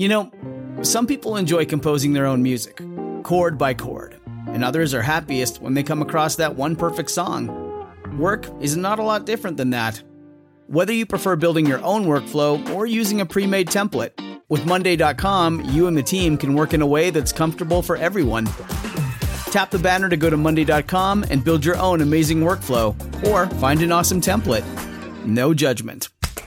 You know, some people enjoy composing their own music, chord by chord, and others are happiest when they come across that one perfect song. Work is not a lot different than that. Whether you prefer building your own workflow or using a pre-made template, with Monday.com, you and the team can work in a way that's comfortable for everyone. Tap the banner to go to Monday.com and build your own amazing workflow, or find an awesome template. No judgment.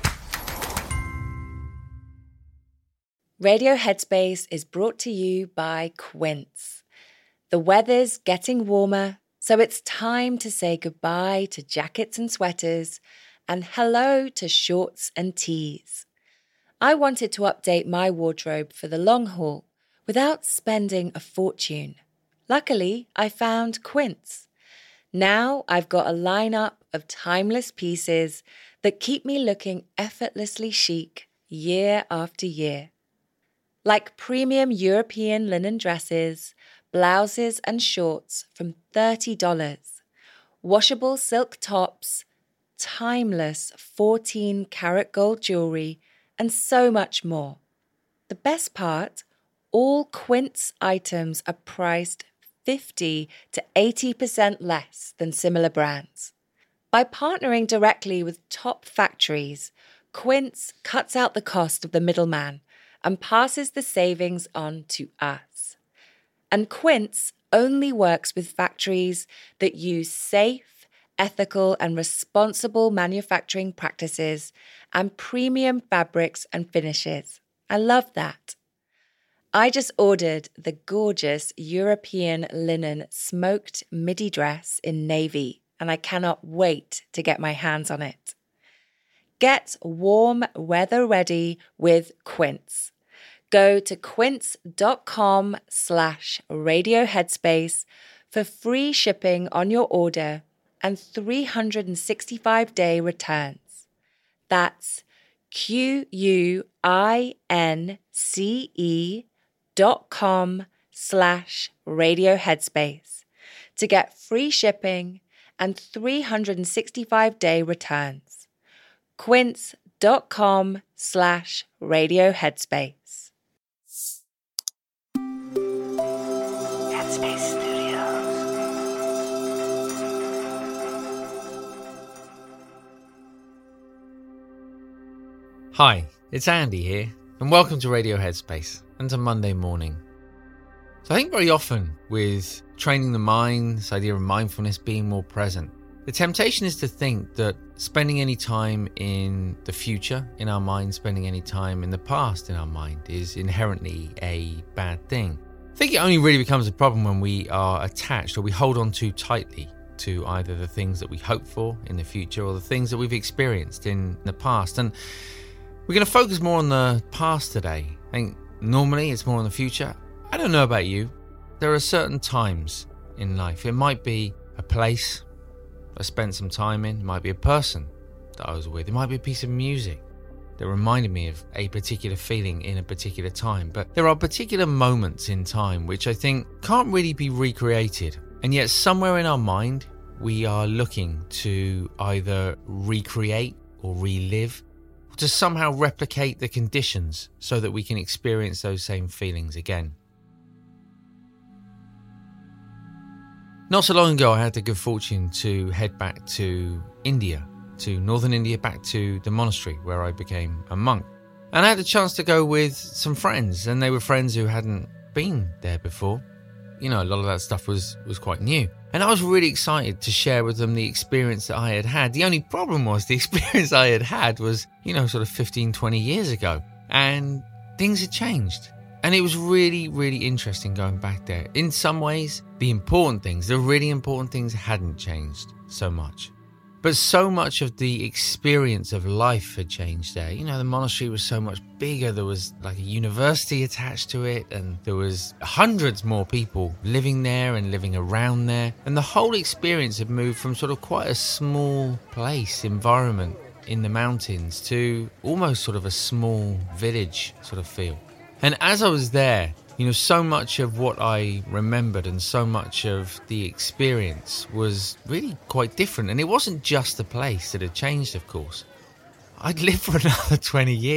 Radio Headspace is brought to you by Quince. The weather's getting warmer, so it's time to say goodbye to jackets and sweaters and hello to shorts and tees. I wanted to update my wardrobe for the long haul without spending a fortune. Luckily, I found Quince. Now I've got a lineup of timeless pieces that keep me looking effortlessly chic year after year. Like premium European linen dresses, blouses and shorts from $30, washable silk tops, timeless 14-karat gold jewelry, and so much more. The best part, all Quince items are priced 50 to 80% less than similar brands. By partnering directly with top factories, Quince cuts out the cost of the middleman and passes the savings on to us. And Quince only works with factories that use safe, ethical, and responsible manufacturing practices and premium fabrics and finishes. I love that. I just ordered the gorgeous European linen smoked midi dress in navy, and I cannot wait to get my hands on it. Get warm weather ready with Quince. Go to quince.com/radioheadspace for free shipping on your order and 365-day returns. That's quince.com/radioheadspace to get free shipping and 365-day returns. quince.com/radioheadspace. Headspace Studios. Hi, it's Andy here, and welcome to Radio Headspace and to Monday morning. So I think very often with training the mind, this idea of mindfulness, being more present, the temptation is to think that spending any time in the future in our mind, spending any time in the past in our mind is inherently a bad thing. I think it only really becomes a problem when we are attached or we hold on too tightly to either the things that we hope for in the future or the things that we've experienced in the past. And we're going to focus more on the past today. I think normally it's more on the future. I don't know about you. There are certain times in life. It might be a place I spent some time in. It might be a person that I was with. It might be a piece of music that reminded me of a particular feeling in a particular time. But there are particular moments in time which I think can't really be recreated. And yet somewhere in our mind, we are looking to either recreate or relive, or to somehow replicate the conditions so that we can experience those same feelings again. Not so long ago, I had the good fortune to head back to India, to northern India, back to the monastery where I became a monk. And I had a chance to go with some friends, and they were friends who hadn't been there before. You know, a lot of that stuff was quite new. And I was really excited to share with them the experience that I had had. The only problem was the experience I had had was, sort of 15, 20 years ago. And things had changed. And it was really, really interesting going back there. In some ways, the really important things hadn't changed so much. But so much of the experience of life had changed there. The monastery was so much bigger. There was like a university attached to it, and there was hundreds more people living there and living around there. And the whole experience had moved from sort of quite a small environment in the mountains to almost sort of a small village sort of feel. And as I was there, so much of what I remembered and so much of the experience was really quite different. And it wasn't just the place that had changed, of course. I'd lived for another 20 years.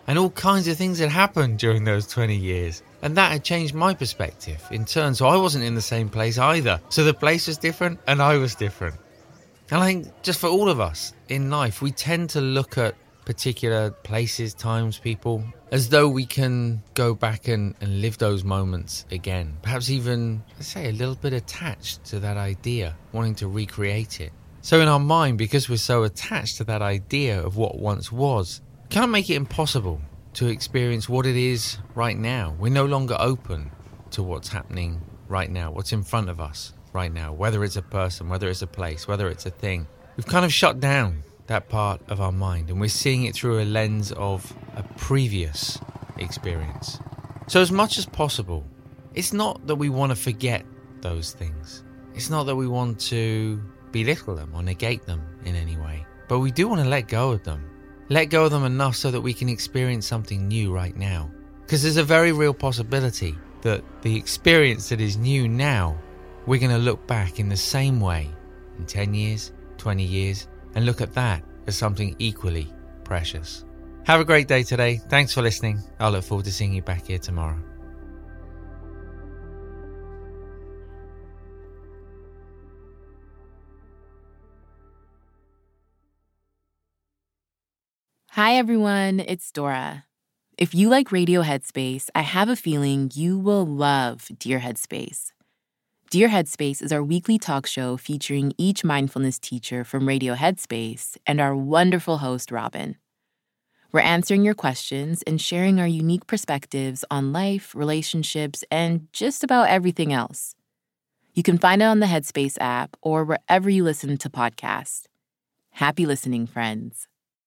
And all kinds of things had happened during those 20 years. And that had changed my perspective in turn. So I wasn't in the same place either. So the place was different and I was different. And I think just for all of us in life, we tend to look at particular places, times, people, as though we can go back and live those moments again. Perhaps even, let's say, a little bit attached to that idea, wanting to recreate it. So in our mind, because we're so attached to that idea of what once was, kind of make it impossible to experience what it is right now. We're no longer open to what's happening right now, what's in front of us right now, whether it's a person, whether it's a place, whether it's a thing. We've kind of shut down that part of our mind and we're seeing it through a lens of a previous experience. So as much as possible, it's not that we want to forget those things. It's not that we want to belittle them or negate them in any way, but we do want to let go of them. Let go of them enough so that we can experience something new right now. Because there's a very real possibility that the experience that is new now, we're going to look back in the same way in 10 years, 20 years, and look at that as something equally precious. Have a great day today. Thanks for listening. I look forward to seeing you back here tomorrow. Hi everyone, it's Dora. If you like Radio Headspace, I have a feeling you will love Dear Headspace. Dear Headspace is our weekly talk show featuring each mindfulness teacher from Radio Headspace and our wonderful host, Robin. We're answering your questions and sharing our unique perspectives on life, relationships, and just about everything else. You can find it on the Headspace app or wherever you listen to podcasts. Happy listening, friends.